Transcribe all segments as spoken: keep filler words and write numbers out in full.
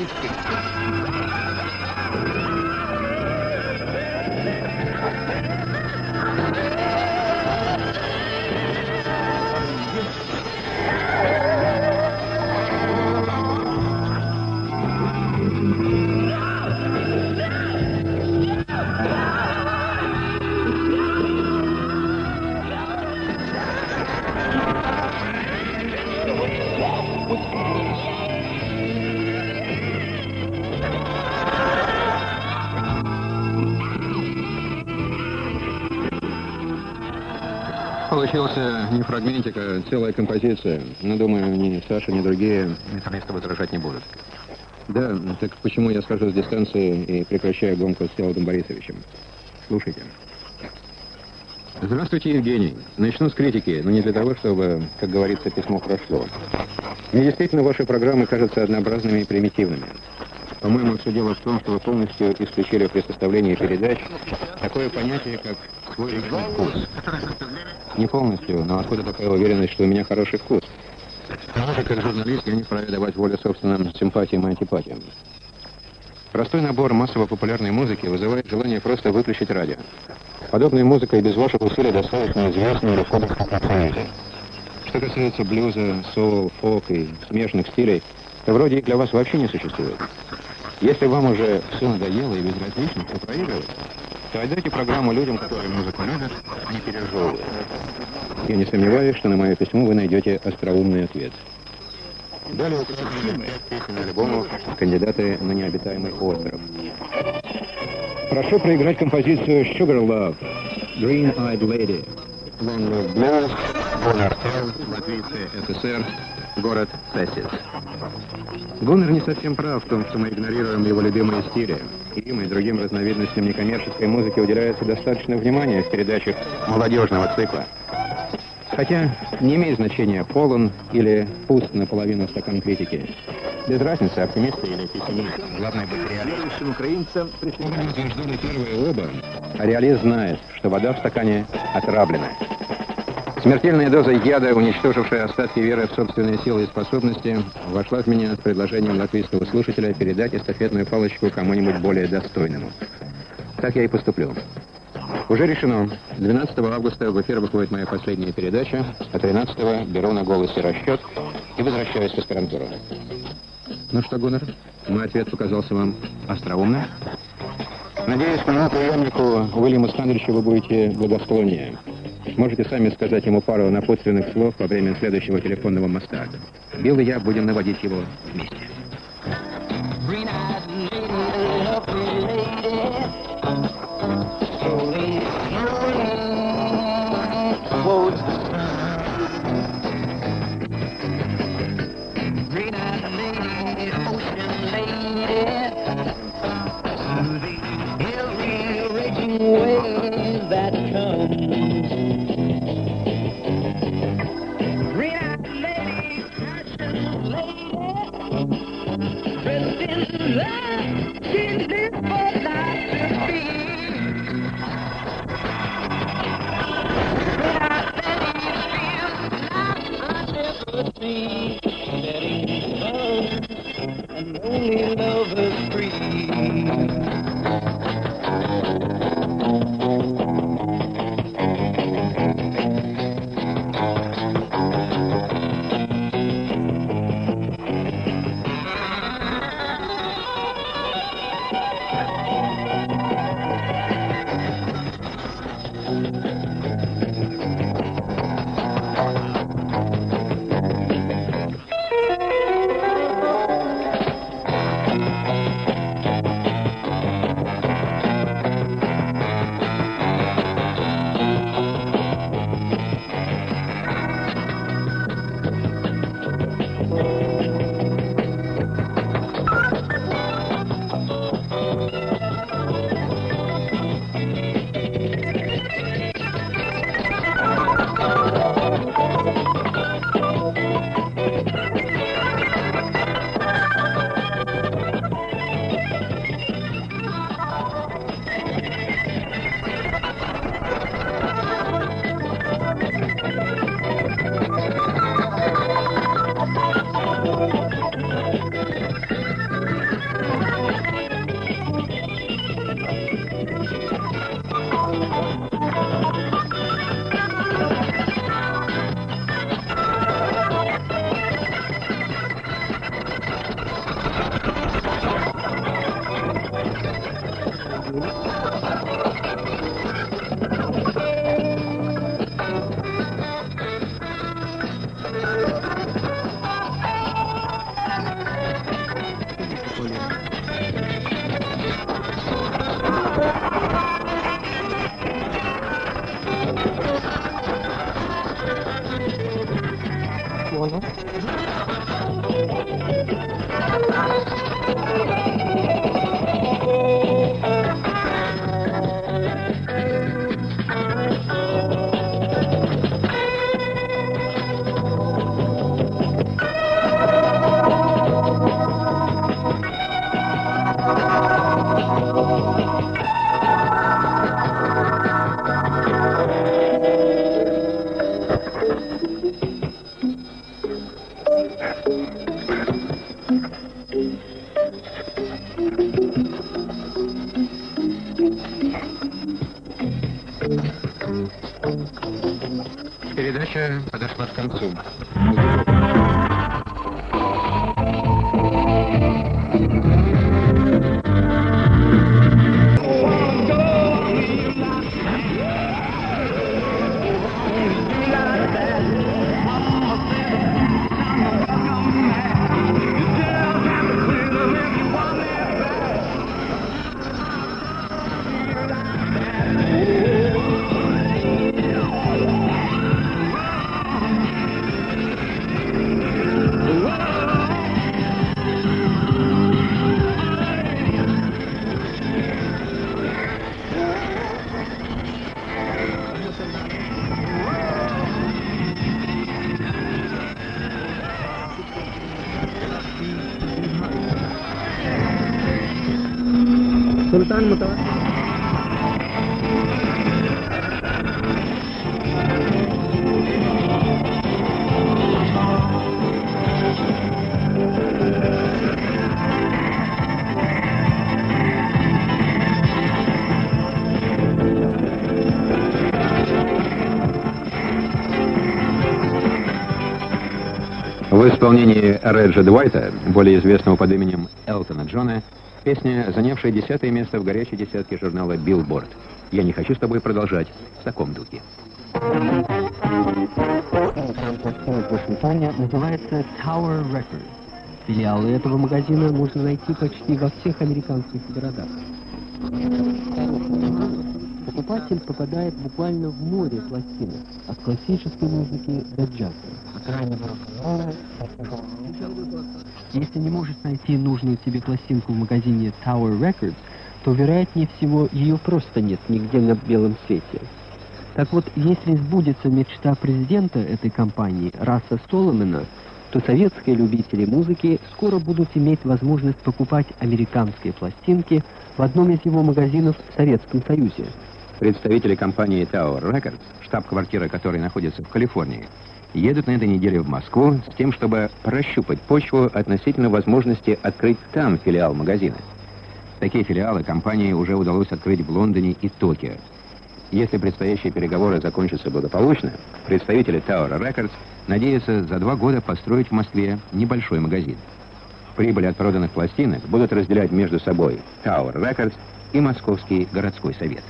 Получился не фрагментик, а целая композиция. Но, думаю, ни Саша, ни другие металлисты возражать не будут. Да, так почему я схожу с дистанции и прекращаю гонку с Всеволодом Борисовичем? Слушайте. Здравствуйте, Евгений. Начну с критики, но не для того, чтобы, как говорится, письмо прошло. Мне действительно ваши программы кажутся однообразными и примитивными. По-моему, все дело в том, что вы полностью исключили при составлении передач такое понятие, как свой личный вкус. Не полностью, но откуда такая уверенность, что у меня хороший вкус? Потому что, как журналист, я не вправе давать волю собственным симпатиям и антипатиям. Простой набор массово-популярной музыки вызывает желание просто выключить радио. Подобная музыка и без ваших усилий достаточно известна и легко доступна. Что касается блюза, соул, фолк и смешанных стилей, то вроде их для вас вообще не существует. Если вам уже все надоело и безразлично, что проигрывать, то отдайте программу людям, которые музыку любят, а не пережевывают. Я не сомневаюсь, что на мое письмо вы найдете остроумный ответ. Далее указаны пять песен альбомов, кандидаты на необитаемый остров. Прошу проиграть композицию Sugar Love, Green Eyed Lady, Long Live Blues, Гонор Эл, Латвийская ССР, город Сессис. Гонор не совсем прав в том, что мы игнорируем его любимые стили. Им и другим разновидностям некоммерческой музыки уделяется достаточно внимания в передачах молодежного цикла. Хотя не имеет значения, полон или пуст наполовину стакан критики. Без разницы, оптимисты или пессимисты. Главное быть реалистом. Украинцам утверждали первые оба, а реалист знает, что вода в стакане отравлена. Смертельная доза яда, уничтожившая остатки веры в собственные силы и способности, вошла в меня с предложением латвийского слушателя передать эстафетную палочку кому-нибудь более достойному. Так я и поступлю. Уже решено. двенадцатого августа в эфир выходит моя последняя передача, а тринадцатого беру на голосе расчет и возвращаюсь в аспирантуру. Ну что, Гуннер, мой ответ показался вам остроумным? Надеюсь, моему приемнику Уильяму Стандричу вы будете благосклоннее. Можете сами сказать ему пару напутственных слов во время следующего телефонного моста. Билл и я будем наводить его вместе. Передача подошла к концу. सुल्तान मुतवक्किल В исполнении Реджа Дуайта, более известного под именем Элтона Джона, песня, занявшая десятое место в горячей десятке журнала Billboard. «Я не хочу с тобой продолжать» в таком духе. В Вашингтоне называется Tower Records. Филиалы этого магазина можно найти почти во всех американских городах. Покупатель попадает буквально в море пластинок, от классической музыки до джаза. Если не можешь найти нужную тебе пластинку в магазине Tower Records, то, вероятнее всего, ее просто нет нигде на белом свете. Так вот, если сбудется мечта президента этой компании, Расса Соломона, то советские любители музыки скоро будут иметь возможность покупать американские пластинки в одном из его магазинов в Советском Союзе. Представители компании Tower Records, штаб-квартира которой находится в Калифорнии, едут на этой неделе в Москву с тем, чтобы прощупать почву относительно возможности открыть там филиал магазина. Такие филиалы компании уже удалось открыть в Лондоне и Токио. Если предстоящие переговоры закончатся благополучно, представители Tower Records надеются за два года построить в Москве небольшой магазин. Прибыль от проданных пластинок будут разделять между собой Tower Records и Московский городской совет.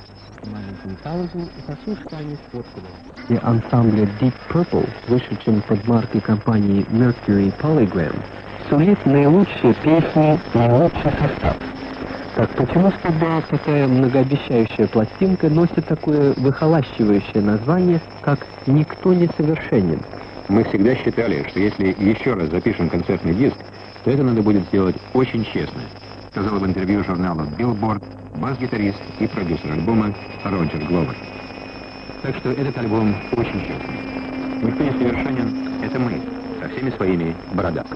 И ансамбль Deep Purple, вышедшим под маркой компании Mercury Polygram, сулит наилучшие песни и наилучший состав. Так почему ж тогда такая многообещающая пластинка носит такое выхолащивающее название, как «Никто не совершенен»? Мы всегда считали, что если еще раз запишем концертный диск, то это надо будет сделать очень честно, сказал в интервью журналу Billboard бас-гитарист и продюсер альбома Роджер Гловер. Так что этот альбом очень честный. Никто не совершенен, это мы, со всеми своими бородавками.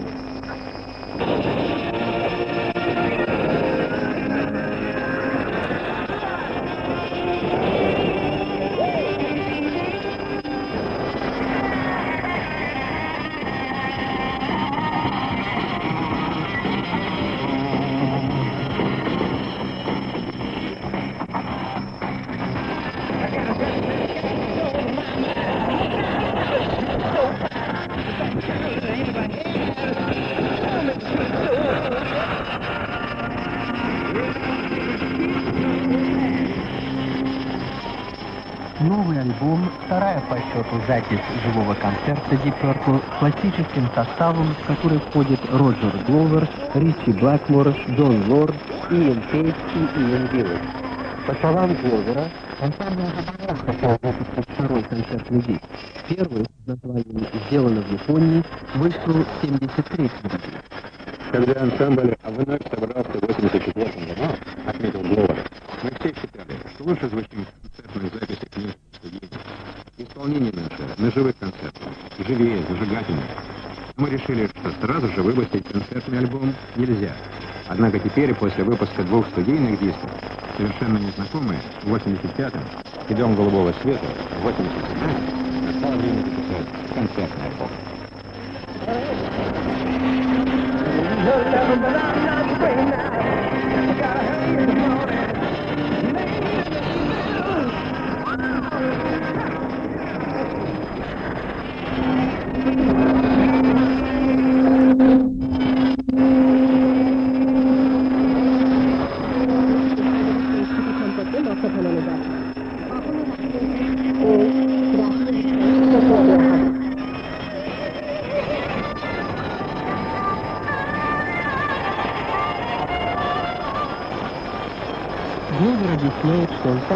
Новый альбом, вторая по счету запись живого концерта Deep Purple с классическим составом, в который входит Роджер Гловер, Ричи Блэкмор, Джон Лорд, Иэн Пейдж и Иэн Виллес. По словам Гловера, ансамбль уже давно хотел выпустить второй концертный диск. Первый, с названием «Сделано в Японии», вышел в семьдесят третьем году. Когда ансамбль вновь собрался в восемьдесят четвёртом году, отметил Гловер, мы все считали, что лучше звучим концертные записи книг студийных. Исполнение наше на живых концертах, живее, зажигательнее. Мы решили, что сразу же выпустить концертный альбом нельзя. Однако теперь, после выпуска двух студийных дисков, совершенно незнакомые, в восемьдесят пятом и «Дом голубого света» в восемьдесят седьмом, настало время записать концертный альбом.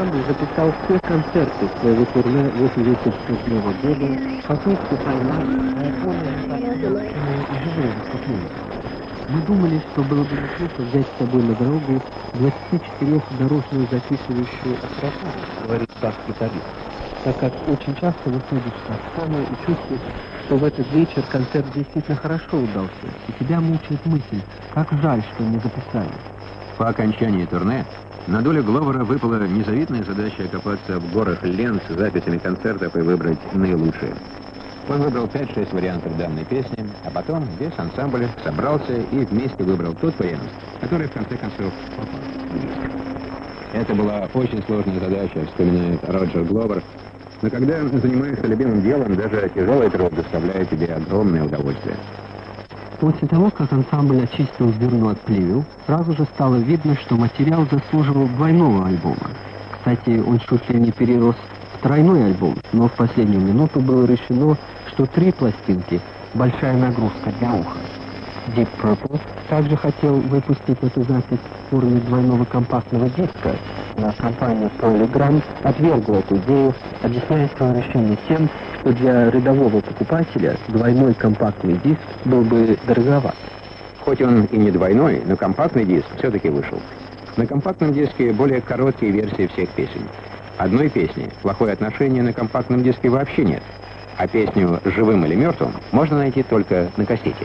ансамбль записал все концерты своего турне восемьдесят седьмого года, фактически «Таймаш», а япония живые выступления. Мы думали, что было бы неплохо взять с собой на дорогу двадцатичетырёхдорожную записывающую аппаратуру, говорит бас-гитарист, так как очень часто выходишь на сцену и чувствуешь, что в этот вечер концерт действительно хорошо удался, и тебя мучает мысль, как жаль, что не записали. По окончании турне на долю Гловера выпала незавидная задача окопаться в горах лент с записями концертов и выбрать наилучшие. Он выбрал пять-шесть вариантов данной песни, а потом весь ансамбль собрался и вместе выбрал тот вариант, который в конце концов попал в диск. Это была очень сложная задача, вспоминает Роджер Гловер, но когда занимаешься любимым делом, даже тяжелый труд доставляет тебе огромное удовольствие. После того, как ансамбль очистил зерно от плевел, сразу же стало видно, что материал заслуживал двойного альбома. Кстати, он чуть ли не перерос в тройной альбом, но в последнюю минуту было решено, что три пластинки – большая нагрузка для уха. Deep Purple также хотел выпустить эту запись в форме двойного компактного диска, но компания Polygram отвергла эту идею, объясняя свое решение тем, что для рядового покупателя двойной компактный диск был бы дороговат. Хоть он и не двойной, но компактный диск все-таки вышел. На компактном диске более короткие версии всех песен. Одной песни «Плохое отношение» на компактном диске вообще нет, а песню «Живым или мертвым» можно найти только на кассете.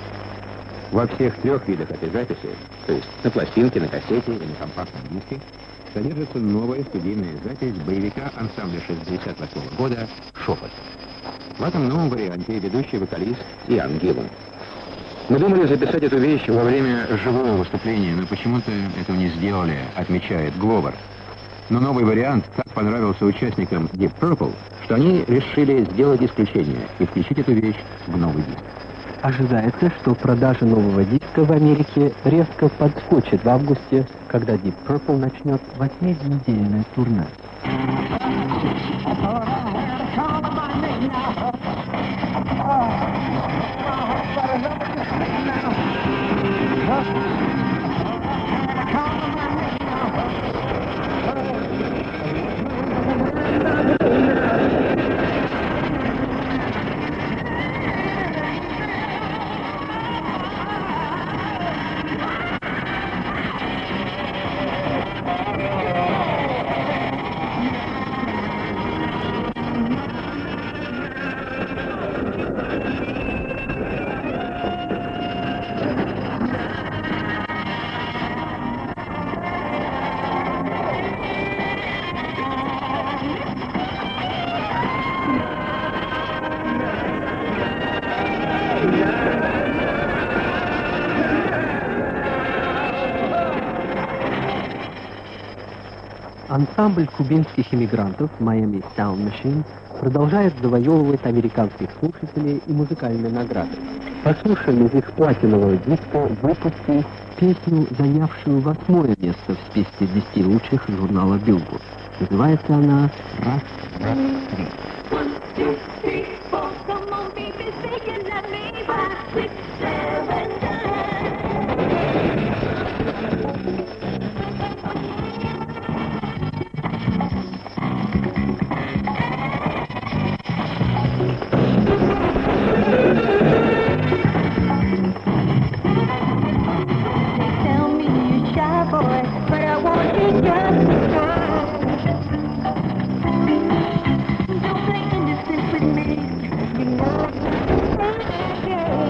Во всех трех видах этой записи, то есть на пластинке, на кассете и на компактном диске, содержится новая студийная запись боевика ансамбля шестьдесят восьмого года «Шепот». В этом новом варианте ведущий вокалист Иоанн Гиллан. Мы думали записать эту вещь во время живого выступления, но почему-то этого не сделали, отмечает Гловер. Но новый вариант так понравился участникам Deep Purple, что они решили сделать исключение и включить эту вещь в новый диск. Ожидается, что продажа нового диска в Америке резко подскочит в августе, когда Deep Purple начнет восьминедельное турне. Ансамбль кубинских иммигрантов Miami Sound Machine продолжает завоевывать американских слушателей и музыкальные награды. Послушаем из их платинового диска выпуски песню, занявшую восьмое место в списке десяти лучших журнала Billboard. Называется она «Раз, раз, три». Don't play innocent with me, you know.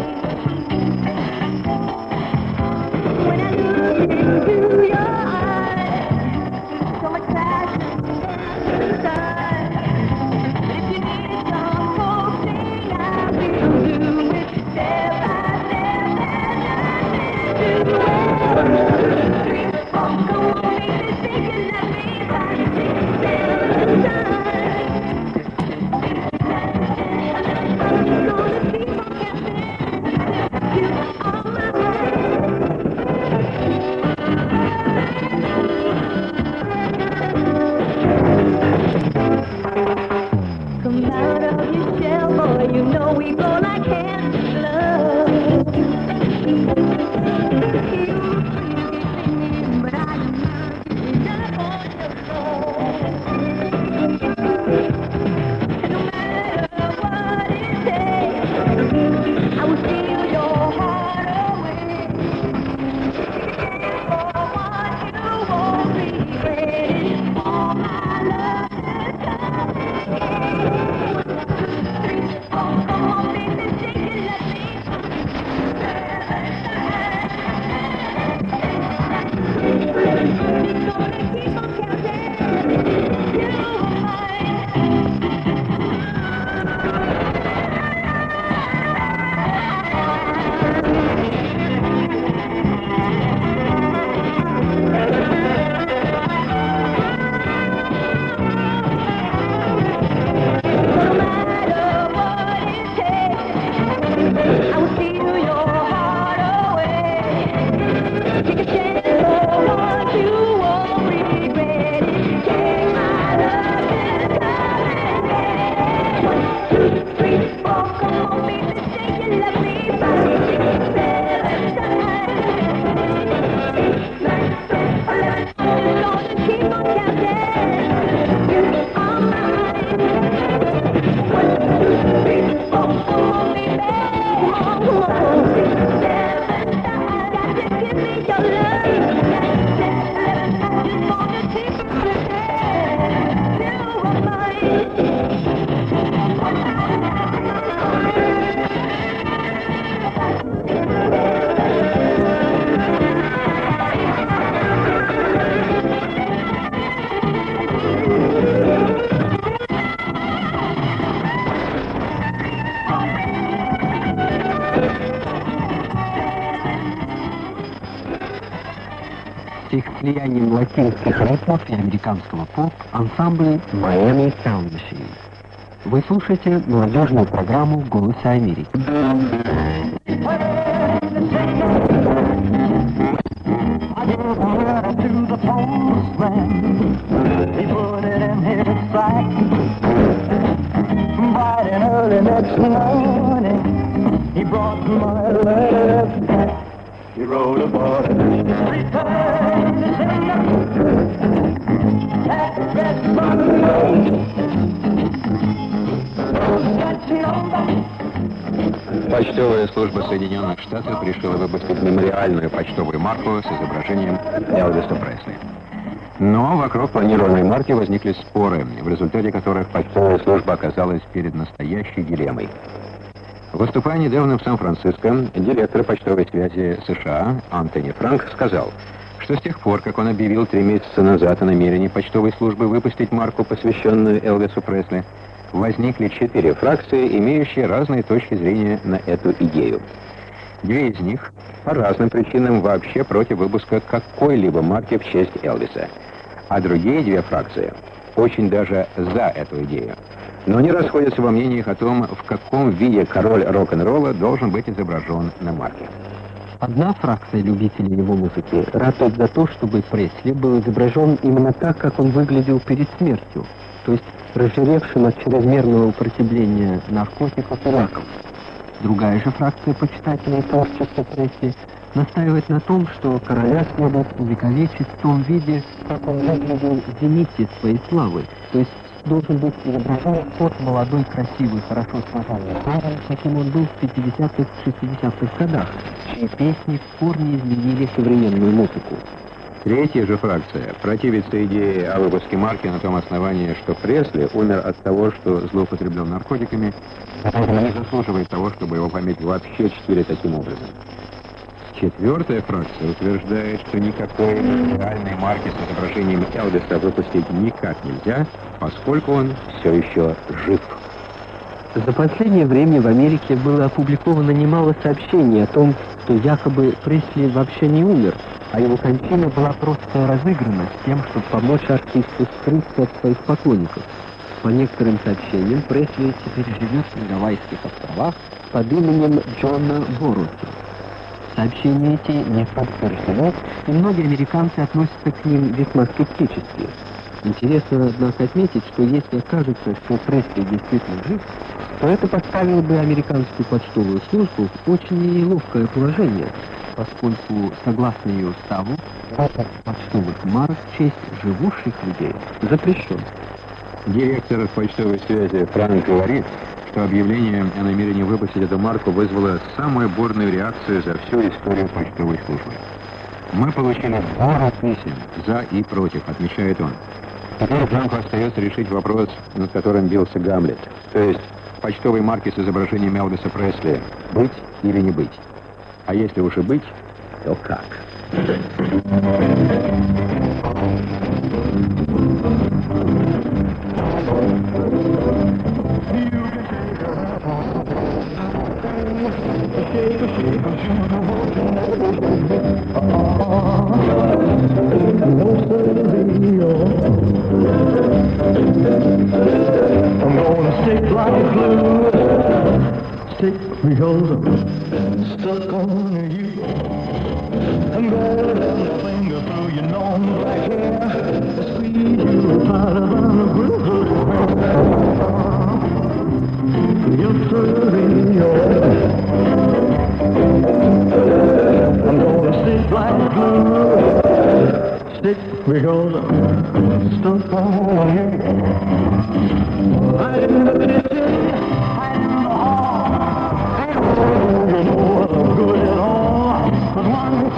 слиянием латинских ритмов и американского поп ансамбль Miami Sound Machine. Вы слушаете молодежную программу «Голоса Америки». He brought my letter back. He wrote about it. Return to sender. Address unknown. Почтовая служба Соединенных Штатов решила выпустить мемориальную почтовую марку с изображением Элвиса Пресли. Но вокруг планированной марки возникли споры, в результате которых почтовая служба оказалась перед настоящей дилеммой. Выступая недавно в Сан-Франциско, директор почтовой связи США Антони Франк сказал, что с тех пор, как он объявил три месяца назад о намерении почтовой службы выпустить марку, посвященную Элвису Пресли, возникли четыре фракции, имеющие разные точки зрения на эту идею. Две из них по разным причинам вообще против выпуска какой-либо марки в честь Элвиса, а другие две фракции очень даже за эту идею. Но они расходятся во мнениях о том, в каком виде король рок-н-ролла должен быть изображен на марке. Одна фракция любителей его музыки ратует за то, чтобы Пресли был изображен именно так, как он выглядел перед смертью, то есть разжиревшим от чрезмерного употребления наркотиков и раков. Другая же фракция почитателей творчества Пресли настаивает на том, что короля следует увековечить в том виде, как он выглядел в зените своей славы, то есть должен быть изображен тот молодой, красивый, хорошо сложенный парень, каким он был в пятидесятых-шестидесятых годах, чьи песни в корне изменили современную музыку. Третья же фракция противится идее о выпуске марки на том основании, что Пресли умер от того, что злоупотреблял наркотиками, а поэтому не заслуживает того, чтобы его память вообще чтили таким образом. Четвертая фракция утверждает, что никакой реальной марки с изображением Элвиса выпустить никак нельзя, поскольку он все еще жив. За последнее время в Америке было опубликовано немало сообщений о том, что якобы Пресли вообще не умер, а его кончина была просто разыграна с тем, чтобы помочь артисту скрыться от своих поклонников. По некоторым сообщениям, Пресли теперь живет на Гавайских островах под именем Джона Боруса. Сообщения эти не подтверждены, и многие американцы относятся к ним весьма скептически. Интересно, однако, отметить, что если окажется, что Пресли действительно жив, то это поставило бы американскую почтовую службу в очень неловкое положение, поскольку, согласно ее уставу, выпуск почтовых марок в честь живущих людей запрещен. Директор почтовой связи Франк говорит, что объявление о намерении выпустить эту марку вызвало самую бурную реакцию за всю историю почтовой службы. Мы получили гору писем за и против, отмечает он. Теперь Франку остается решить вопрос, над которым бился Гамлет. То есть, почтовой марки с изображением Элвиса Пресли быть или не быть. А если уж и быть, то как? I'm gonna stick like glue, stick because I'm stuck on you. I'm gonna run a finger through your long black hair, squeeze you tighter than a grizzly bear. You're thirty years. I'm gonna stick like glue, stick because I'm stuck on you. I'm in the kitchen, I'm in the hall. I don't you know I'm good at all. But one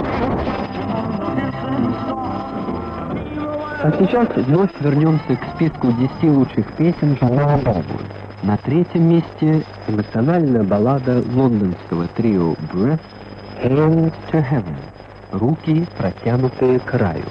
А сейчас вновь вернемся к списку десяти лучших песен журнала Billboard. На третьем месте эмоциональная баллада лондонского трио Breath «Hands to Heaven» — «Руки, протянутые к раю».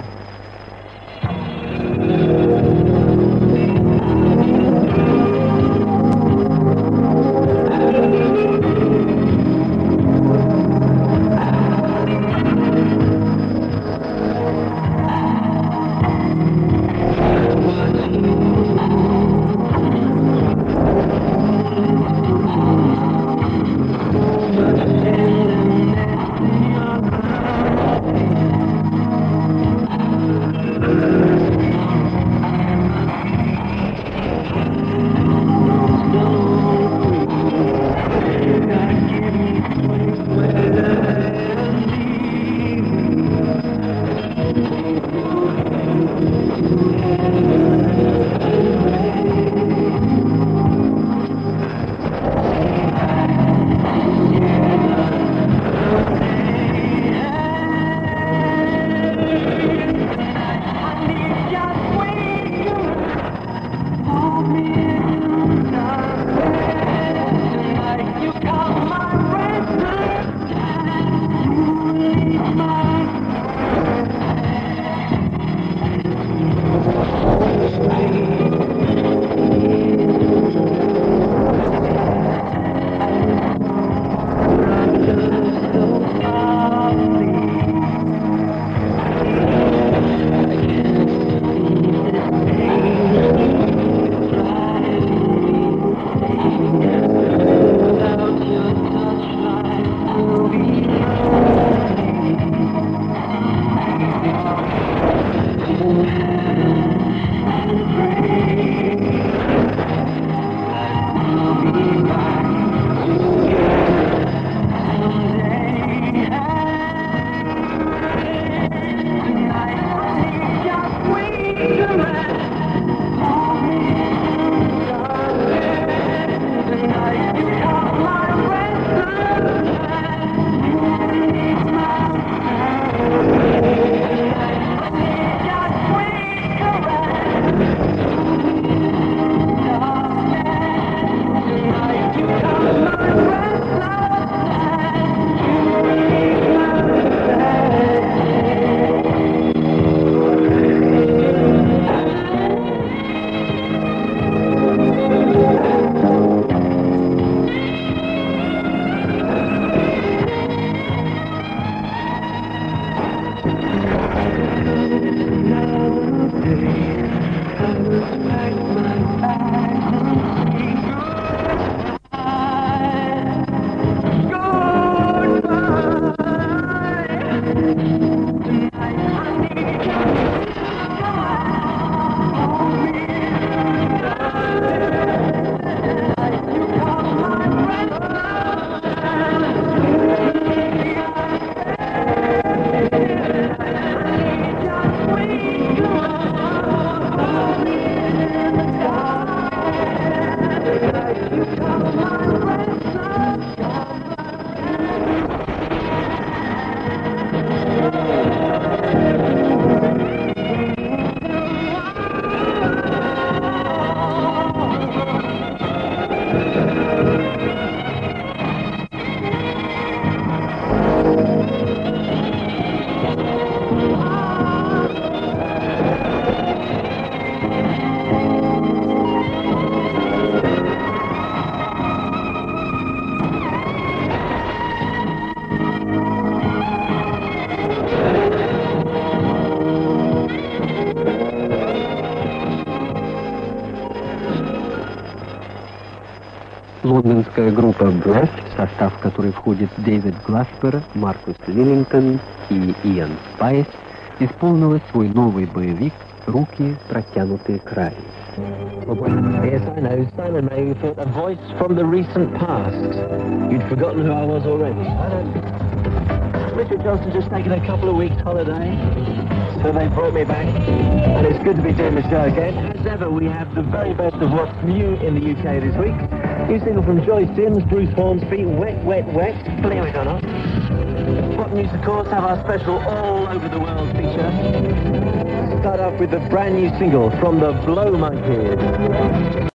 Лондонская группа Breath, в состав которой входит Дэвид Гласпер, Маркус Лиллингтон и Иэн Спайс, исполнила свой новый боевик «Руки, протянутые к раю». Yes, I know. Simon May thought a voice from the recent past. You'd forgotten who I was already. I don't. Richard Johnson's just taken a couple of weeks holiday, so they brought me back, and it's good to be doing the show again. As ever, we have the very best of what's new in the U K this week. New single from Joy Sims, Bruce Hornsby, Wet, Wet, Wet. Believe it or not. Spot News, of course, have our special all over the world feature. Start off with the brand new single from the Blow Monkeys.